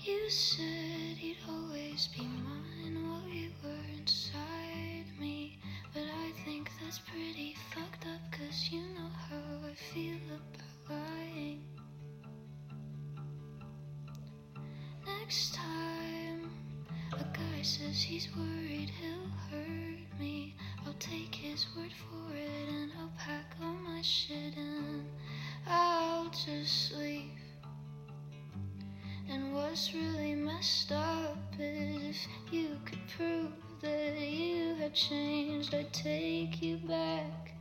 You said you'd always be mine while you were inside me, but I think that's pretty fucked up, 'cause you know how I feel about lying. Next time a guy says he's worried he'll hurt me, I'll take his word for it, and I'll pack all my shit and I'll just leave. And what's really messed up is if you could prove that you had changed, I'd take you back